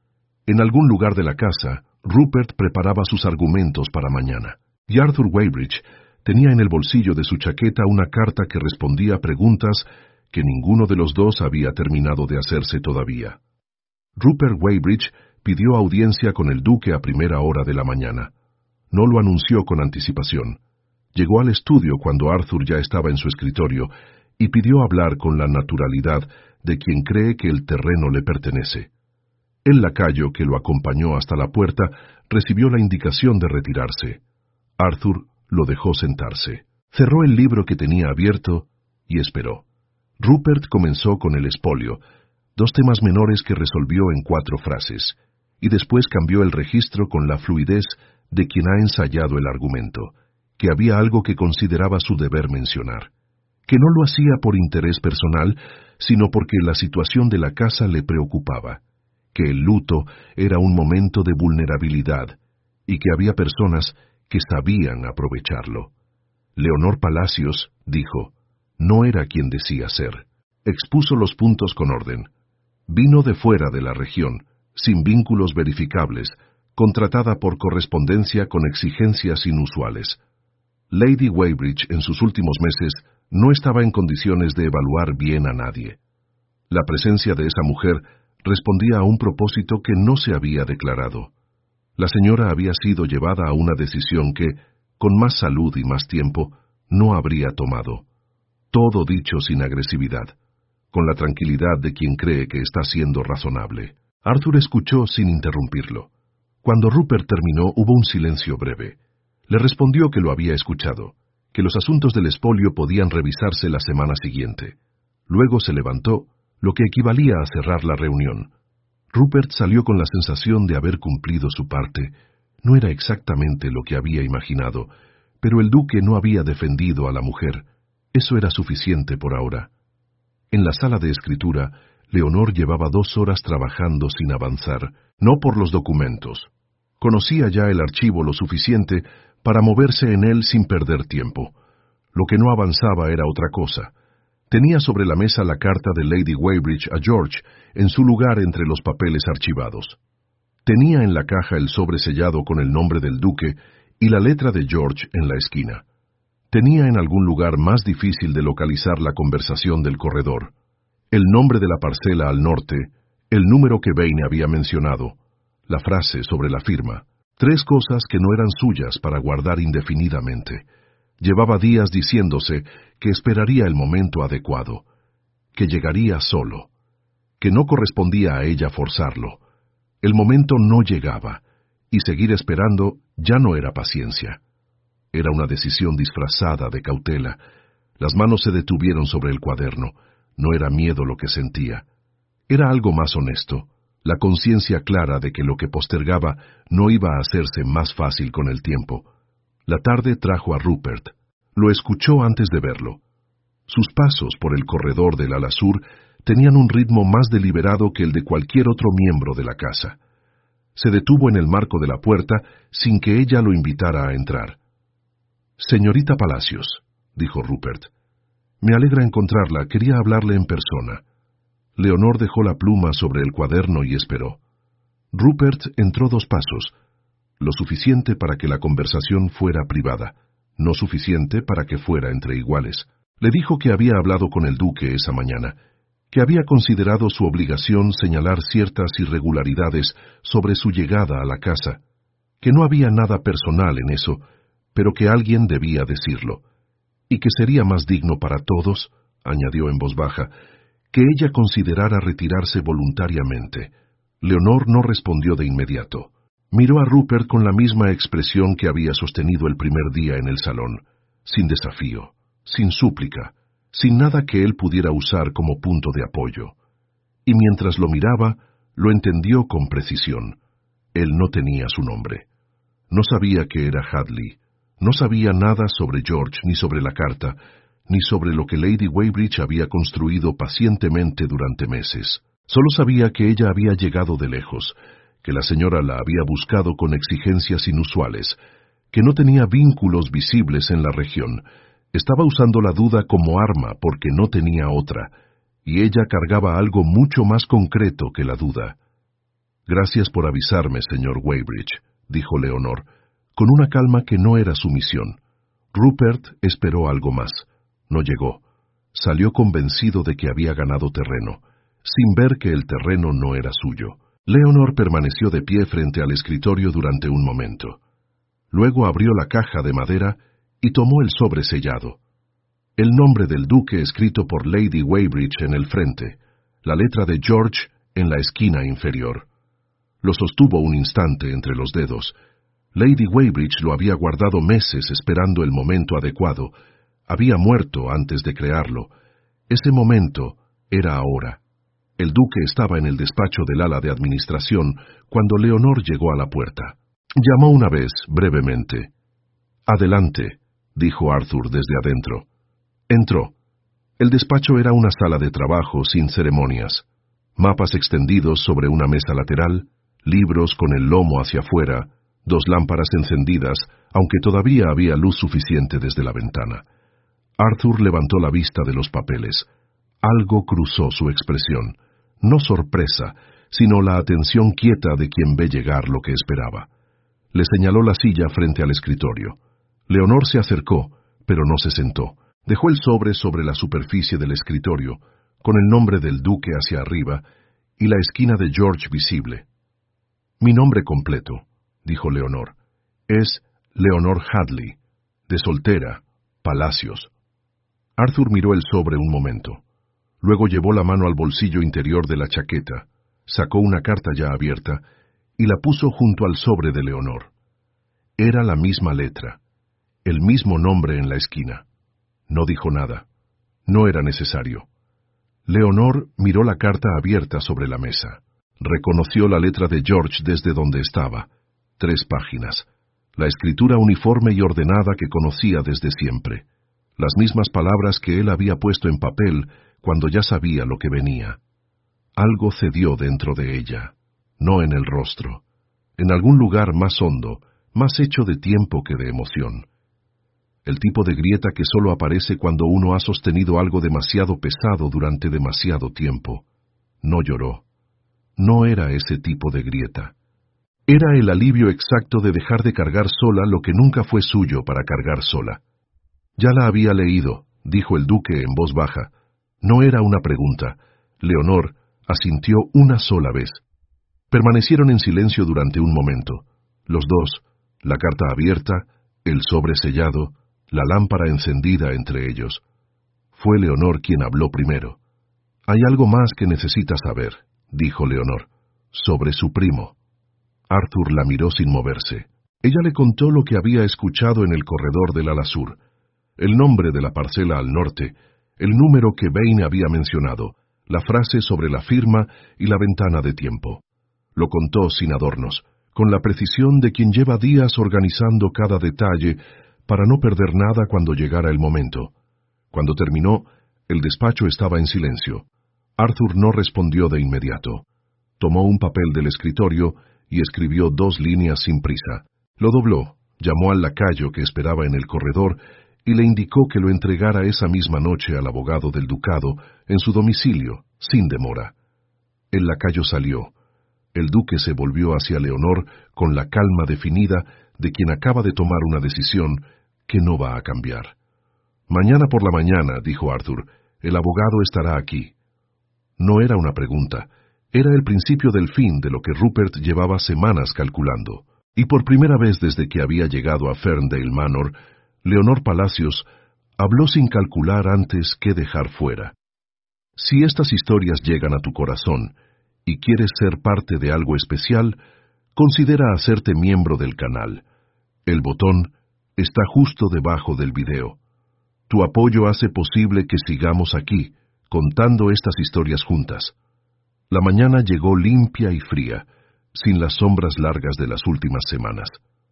Speaker 1: En algún lugar de la casa, Rupert preparaba sus argumentos para mañana, y Arthur Weybridge tenía en el bolsillo de su chaqueta una carta que respondía a preguntas que ninguno de los dos había terminado de hacerse todavía. Rupert Weybridge pidió audiencia con el duque a primera hora de la mañana. No lo anunció con anticipación. Llegó al estudio cuando Arthur ya estaba en su escritorio y pidió hablar con la naturalidad de quien cree que el terreno le pertenece. El lacayo que lo acompañó hasta la puerta recibió la indicación de retirarse. Arthur lo dejó sentarse. Cerró el libro que tenía abierto y esperó. Rupert comenzó con el expolio, 2 temas menores que resolvió en 4 frases, y después cambió el registro con la fluidez de quien ha ensayado el argumento, que había algo que consideraba su deber mencionar, que no lo hacía por interés personal, sino porque la situación de la casa le preocupaba, que el luto era un momento de vulnerabilidad, y que había personas que sabían aprovecharlo. Leonor Palacios, dijo, no era quien decía ser. Expuso los puntos con orden. Vino de fuera de la región, sin vínculos verificables, contratada por correspondencia con exigencias inusuales. Lady Weybridge en sus últimos meses no estaba en condiciones de evaluar bien a nadie. La presencia de esa mujer respondía a un propósito que no se había declarado. La señora había sido llevada a una decisión que, con más salud y más tiempo, no habría tomado. Todo dicho sin agresividad, con la tranquilidad de quien cree que está siendo razonable. Arthur escuchó sin interrumpirlo. Cuando Rupert terminó hubo un silencio breve. Le respondió que lo había escuchado, que los asuntos del expolio podían revisarse la semana siguiente. Luego se levantó, lo que equivalía a cerrar la reunión. Rupert salió con la sensación de haber cumplido su parte. No era exactamente lo que había imaginado, pero el duque no había defendido a la mujer, Eso era suficiente por ahora. En la sala de escritura, Leonor llevaba 2 horas trabajando sin avanzar, no por los documentos. Conocía ya el archivo lo suficiente para moverse en él sin perder tiempo. Lo que no avanzaba era otra cosa. Tenía sobre la mesa la carta de Lady Weybridge a George, en su lugar entre los papeles archivados. Tenía en la caja el sobre sellado con el nombre del duque y la letra de George en la esquina. Tenía en algún lugar más difícil de localizar la conversación del corredor, el nombre de la parcela al norte, el número que Vane había mencionado, la frase sobre la firma, 3 cosas que no eran suyas para guardar indefinidamente. Llevaba días diciéndose que esperaría el momento adecuado, que llegaría solo, que no correspondía a ella forzarlo. El momento no llegaba, y seguir esperando ya no era paciencia. Era una decisión disfrazada de cautela. Las manos se detuvieron sobre el cuaderno. No era miedo lo que sentía. Era algo más honesto, la conciencia clara de que lo que postergaba no iba a hacerse más fácil con el tiempo. La tarde trajo a Rupert. Lo escuchó antes de verlo. Sus pasos por el corredor del ala sur tenían un ritmo más deliberado que el de cualquier otro miembro de la casa. Se detuvo en el marco de la puerta sin que ella lo invitara a entrar. «Señorita Palacios», dijo Rupert. «Me alegra encontrarla, quería hablarle en persona». Leonor dejó la pluma sobre el cuaderno y esperó. Rupert entró 2 pasos, lo suficiente para que la conversación fuera privada, no suficiente para que fuera entre iguales. Le dijo que había hablado con el duque esa mañana, que había considerado su obligación señalar ciertas irregularidades sobre su llegada a la casa, que no había nada personal en eso, pero que alguien debía decirlo, y que sería más digno para todos, añadió en voz baja, que ella considerara retirarse voluntariamente. Leonor no respondió de inmediato. Miró a Rupert con la misma expresión que había sostenido el primer día en el salón, sin desafío, sin súplica, sin nada que él pudiera usar como punto de apoyo. Y mientras lo miraba, lo entendió con precisión. Él no tenía su nombre. No sabía que era Hadley. No sabía nada sobre George, ni sobre la carta, ni sobre lo que Lady Weybridge había construido pacientemente durante meses. Solo sabía que ella había llegado de lejos, que la señora la había buscado con exigencias inusuales, que no tenía vínculos visibles en la región, estaba usando la duda como arma porque no tenía otra, y ella cargaba algo mucho más concreto que la duda. «Gracias por avisarme, señor Weybridge», dijo Leonor, con una calma que no era su misión. Rupert esperó algo más. No llegó. Salió convencido de que había ganado terreno, sin ver que el terreno no era suyo. Leonor permaneció de pie frente al escritorio durante un momento. Luego abrió la caja de madera y tomó el sobre sellado. El nombre del duque escrito por Lady Weybridge en el frente, la letra de George en la esquina inferior. Lo sostuvo un instante entre los dedos. Lady Weybridge lo había guardado meses esperando el momento adecuado. Había muerto antes de crearlo. Ese momento era ahora. El duque estaba en el despacho del ala de administración cuando Leonor llegó a la puerta. Llamó una vez, brevemente. «Adelante», dijo Arthur desde adentro. Entró. El despacho era una sala de trabajo sin ceremonias. Mapas extendidos sobre una mesa lateral, libros con el lomo hacia afuera, 2 lámparas encendidas, aunque todavía había luz suficiente desde la ventana. Arthur levantó la vista de los papeles. Algo cruzó su expresión. No sorpresa, sino la atención quieta de quien ve llegar lo que esperaba. Le señaló la silla frente al escritorio. Leonor se acercó, pero no se sentó. Dejó el sobre la superficie del escritorio, con el nombre del duque hacia arriba y la esquina de George visible. «Mi nombre completo», dijo Leonor, «es Leonor Hadley, de soltera, Palacios». Arthur miró el sobre un momento. Luego llevó la mano al bolsillo interior de la chaqueta, sacó una carta ya abierta y la puso junto al sobre de Leonor. Era la misma letra, el mismo nombre en la esquina. No dijo nada. No era necesario. Leonor miró la carta abierta sobre la mesa. Reconoció la letra de George desde donde estaba. 3 páginas. La escritura uniforme y ordenada que conocía desde siempre. las mismas palabras que él había puesto en papel cuando ya sabía lo que venía. Algo cedió dentro de ella, no en el rostro, en algún lugar más hondo, más hecho de tiempo que de emoción. El tipo de grieta que solo aparece cuando uno ha sostenido algo demasiado pesado durante demasiado tiempo. No lloró. No era ese tipo de grieta. Era el alivio exacto de dejar de cargar sola lo que nunca fue suyo para cargar sola. Ya la había leído, dijo el duque en voz baja. No era una pregunta. Leonor asintió una sola vez. Permanecieron en silencio durante un momento. Los dos, la carta abierta, el sobre sellado, la lámpara encendida entre ellos. Fue Leonor quien habló primero. «Hay algo más que necesita saber», dijo Leonor, «sobre su primo». Arthur la miró sin moverse. Ella le contó lo que había escuchado en el corredor del ala sur, el nombre de la parcela al norte, el número que Vane había mencionado, la frase sobre la firma y la ventana de tiempo. Lo contó sin adornos, con la precisión de quien lleva días organizando cada detalle para no perder nada cuando llegara el momento. Cuando terminó, el despacho estaba en silencio. Arthur no respondió de inmediato. Tomó un papel del escritorio y escribió 2 líneas sin prisa. Lo dobló, llamó al lacayo que esperaba en el corredor y le indicó que lo entregara esa misma noche al abogado del ducado en su domicilio, sin demora. El lacayo salió. El duque se volvió hacia Leonor con la calma definida de quien acaba de tomar una decisión que no va a cambiar. «Mañana por la mañana», dijo Arthur, «el abogado estará aquí». No era una pregunta, era el principio del fin de lo que Rupert llevaba semanas calculando, y por primera vez desde que había llegado a Ferndale Manor, Leonor Palacios habló sin calcular antes qué dejar fuera. Si estas historias llegan a tu corazón y quieres ser parte de algo especial, considera hacerte miembro del canal. El botón está justo debajo del video. Tu apoyo hace posible que sigamos aquí, contando estas historias juntas. La mañana llegó limpia y fría, sin las sombras largas de las últimas semanas.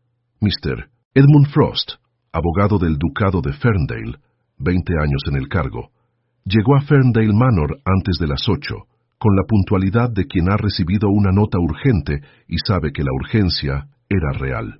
Speaker 1: Mr. Edmund Frost, abogado del ducado de Ferndale, 20 años en el cargo, llegó a Ferndale Manor antes de las 8, con la puntualidad de quien ha recibido una nota urgente y sabe que la urgencia era real.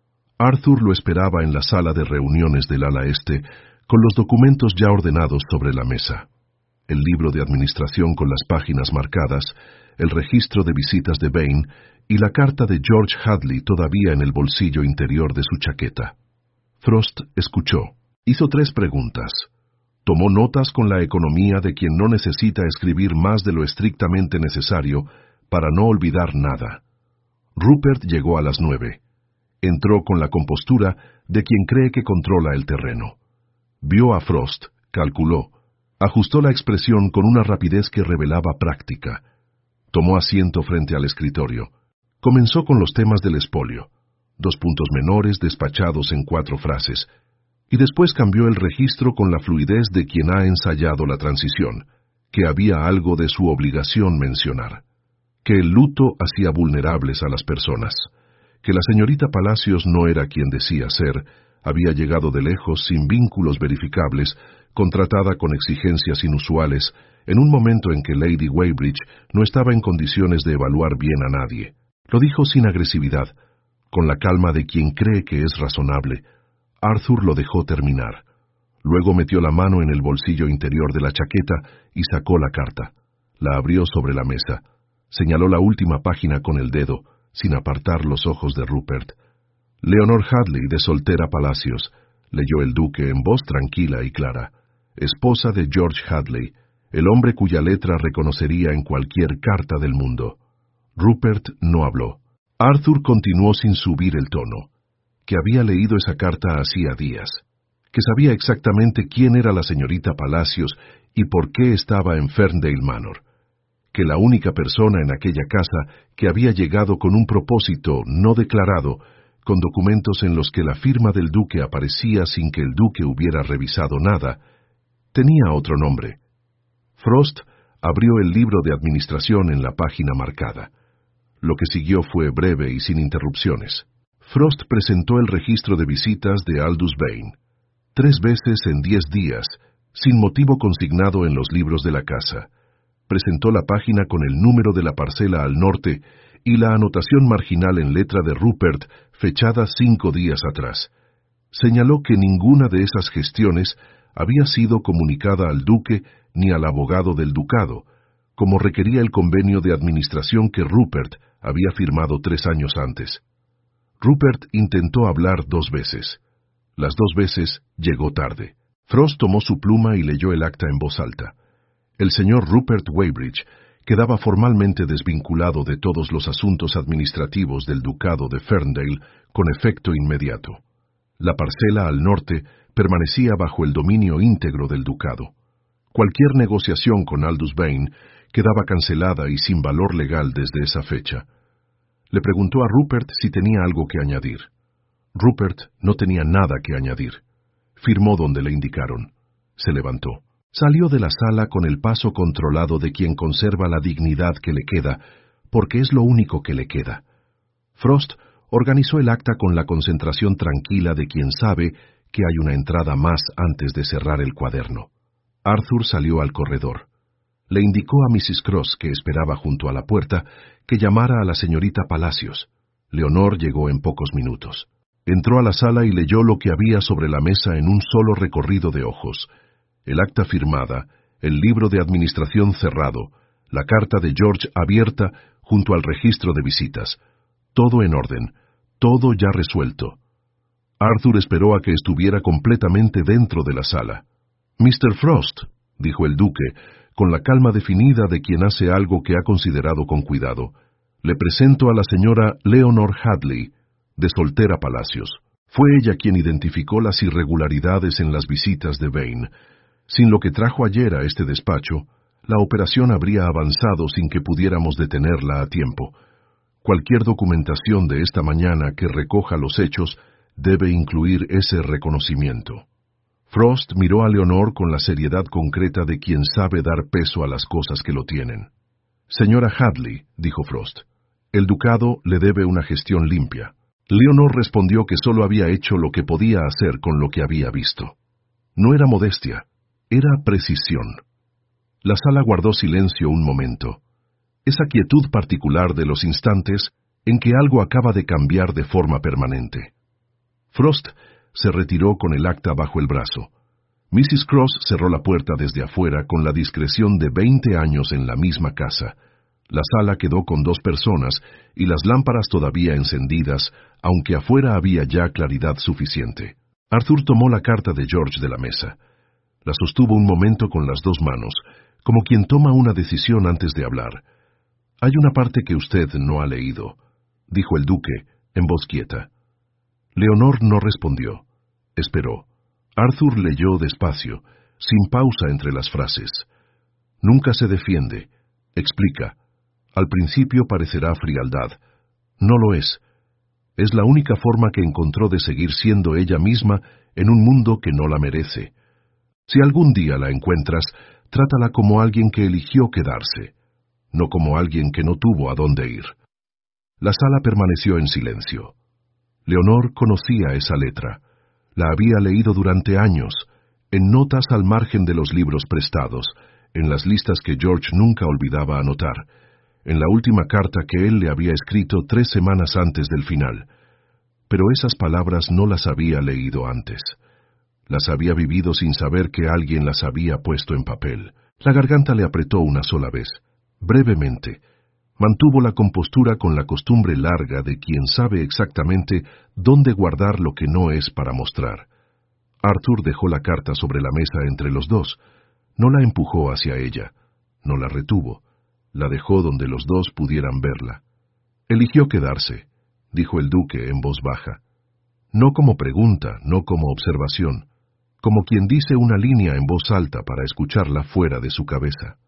Speaker 1: Arthur lo esperaba en la sala de reuniones del ala este, con los documentos ya ordenados sobre la mesa. El libro de administración con las páginas marcadas, el registro de visitas de Vane y la carta de George Hadley todavía en el bolsillo interior de su chaqueta. Frost escuchó, hizo 3 preguntas. Tomó notas con la economía de quien no necesita escribir más de lo estrictamente necesario para no olvidar nada. Rupert llegó a las 9. Entró con la compostura de quien cree que controla el terreno. Vio a Frost, calculó, ajustó la expresión con una rapidez que revelaba práctica. Tomó asiento frente al escritorio. Comenzó con los temas del expolio, 2 puntos menores despachados en 4 frases, y después cambió el registro con la fluidez de quien ha ensayado la transición, que había algo de su obligación mencionar, que el luto hacía vulnerables a las personas, que la señorita Palacios no era quien decía ser, había llegado de lejos sin vínculos verificables, contratada con exigencias inusuales, en un momento en que Lady Weybridge no estaba en condiciones de evaluar bien a nadie. Lo dijo sin agresividad, con la calma de quien cree que es razonable. Arthur lo dejó terminar. Luego metió la mano en el bolsillo interior de la chaqueta y sacó la carta. La abrió sobre la mesa. Señaló la última página con el dedo, sin apartar los ojos de Rupert. Leonor Hadley de Soltera Palacios, leyó el duque en voz tranquila y clara. Esposa de George Hadley, el hombre cuya letra reconocería en cualquier carta del mundo. Rupert no habló. Arthur continuó sin subir el tono, que había leído esa carta hacía días, que sabía exactamente quién era la señorita Palacios y por qué estaba en Ferndale Manor, que la única persona en aquella casa que había llegado con un propósito no declarado, con documentos en los que la firma del duque aparecía sin que el duque hubiera revisado nada, tenía otro nombre. Frost abrió el libro de administración en la página marcada. Lo que siguió fue breve y sin interrupciones. Frost presentó el registro de visitas de Aldous Vane. 3 veces en 10 días, sin motivo consignado en los libros de la casa. Presentó la página con el número de la parcela al norte y la anotación marginal en letra de Rupert, fechada 5 días atrás. Señaló que ninguna de esas gestiones había sido comunicada al duque ni al abogado del ducado, como requería el convenio de administración que Rupert había firmado 3 años antes. Rupert intentó hablar 2 veces. Las 2 veces llegó tarde. Frost tomó su pluma y leyó el acta en voz alta. El señor Rupert Weybridge quedaba formalmente desvinculado de todos los asuntos administrativos del ducado de Ferndale con efecto inmediato. La parcela al norte permanecía bajo el dominio íntegro del ducado. Cualquier negociación con Aldous Vane quedaba cancelada y sin valor legal desde esa fecha. Le preguntó a Rupert si tenía algo que añadir. Rupert no tenía nada que añadir. Firmó donde le indicaron. Se levantó. Salió de la sala con el paso controlado de quien conserva la dignidad que le queda, porque es lo único que le queda. Frost organizó el acta con la concentración tranquila de quien sabe que hay una entrada más antes de cerrar el cuaderno. Arthur salió al corredor. Le indicó a Mrs. Cross, que esperaba junto a la puerta, que llamara a la señorita Palacios. Leonor llegó en pocos minutos. Entró a la sala y leyó lo que había sobre la mesa en un solo recorrido de ojos. El acta firmada, el libro de administración cerrado, la carta de George abierta junto al registro de visitas. Todo en orden, todo ya resuelto. Arthur esperó a que estuviera completamente dentro de la sala. «Mr. Frost», dijo el duque, con la calma definida de quien hace algo que ha considerado con cuidado, «le presento a la señora Leonor Hadley, de Soltera Palacios. Fue ella quien identificó las irregularidades en las visitas de Vane. Sin lo que trajo ayer a este despacho, la operación habría avanzado sin que pudiéramos detenerla a tiempo. Cualquier documentación de esta mañana que recoja los hechos debe incluir ese reconocimiento». Frost miró a Leonor con la seriedad concreta de quien sabe dar peso a las cosas que lo tienen. «Señora Hadley», dijo Frost, «el ducado le debe una gestión limpia». Leonor respondió que solo había hecho lo que podía hacer con lo que había visto. No era modestia, era precisión. La sala guardó silencio un momento. Esa quietud particular de los instantes en que algo acaba de cambiar de forma permanente. Frost se retiró con el acta bajo el brazo. Mrs. Cross cerró la puerta desde afuera con la discreción de 20 años en la misma casa. La sala quedó con 2 personas y las lámparas todavía encendidas, aunque afuera había ya claridad suficiente. Arthur tomó la carta de George de la mesa. La sostuvo un momento con las 2 manos, como quien toma una decisión antes de hablar. «Hay una parte que usted no ha leído», dijo el duque, en voz quieta. Leonor no respondió. Esperó. Arthur leyó despacio, sin pausa entre las frases. «Nunca se defiende. Explica. Al principio parecerá frialdad. No lo es. Es la única forma que encontró de seguir siendo ella misma en un mundo que no la merece. Si algún día la encuentras, trátala como alguien que eligió quedarse, no como alguien que no tuvo a dónde ir». La sala permaneció en silencio. Leonor conocía esa letra. La había leído durante años, en notas al margen de los libros prestados, en las listas que George nunca olvidaba anotar, en la última carta que él le había escrito 3 semanas antes del final. Pero esas palabras no las había leído antes. Las había vivido sin saber que alguien las había puesto en papel. La garganta le apretó una sola vez, brevemente. Mantuvo la compostura con la costumbre larga de quien sabe exactamente dónde guardar lo que no es para mostrar. Arthur dejó la carta sobre la mesa entre los 2. No la empujó hacia ella, no la retuvo. La dejó donde los 2 pudieran verla. «Eligió quedarse», dijo el duque en voz baja. No como pregunta, no como observación, como quien dice una línea en voz alta para escucharla fuera de su cabeza.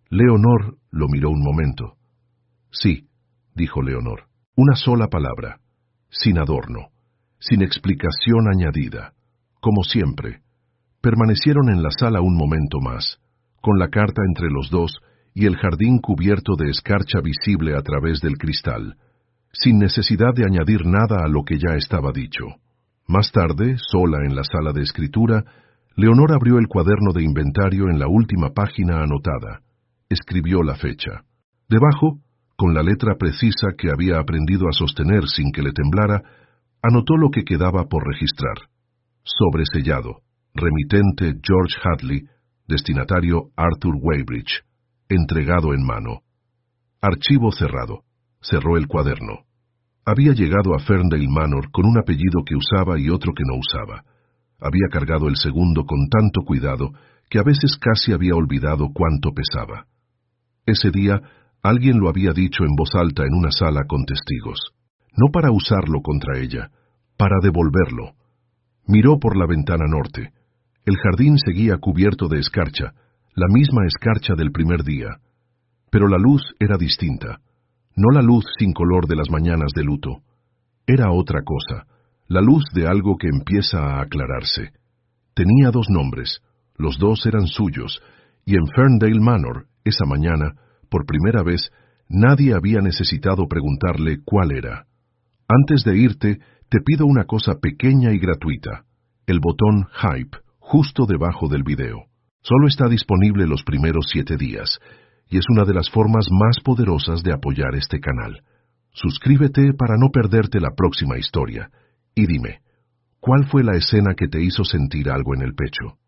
Speaker 1: Leonor lo miró un momento. «Sí», dijo Leonor, «una sola palabra, sin adorno, sin explicación añadida, como siempre». Permanecieron en la sala un momento más, con la carta entre los 2 y el jardín cubierto de escarcha visible a través del cristal, sin necesidad de añadir nada a lo que ya estaba dicho. Más tarde, sola en la sala de escritura, Leonor abrió el cuaderno de inventario en la última página anotada. Escribió la fecha. Debajo, con la letra precisa que había aprendido a sostener sin que le temblara, anotó lo que quedaba por registrar. Sobresellado. Remitente George Hadley. Destinatario Arthur Weybridge. Entregado en mano. Archivo cerrado. Cerró el cuaderno. Había llegado a Ferndale Manor con un apellido que usaba y otro que no usaba. Había cargado el segundo con tanto cuidado que a veces casi había olvidado cuánto pesaba. Ese día, alguien lo había dicho en voz alta en una sala con testigos. No para usarlo contra ella, para devolverlo. Miró por la ventana norte. El jardín seguía cubierto de escarcha, la misma escarcha del primer día. Pero la luz era distinta. No la luz sin color de las mañanas de luto. Era otra cosa, la luz de algo que empieza a aclararse. Tenía dos nombres, los dos eran suyos, y en Ferndale Manor, esa mañana, por primera vez, nadie había necesitado preguntarle cuál era. Antes de irte, te pido una cosa pequeña y gratuita, el botón Hype, justo debajo del video. Solo está disponible los primeros 7 días, y es una de las formas más poderosas de apoyar este canal. Suscríbete para no perderte la próxima historia, y dime, ¿cuál fue la escena que te hizo sentir algo en el pecho?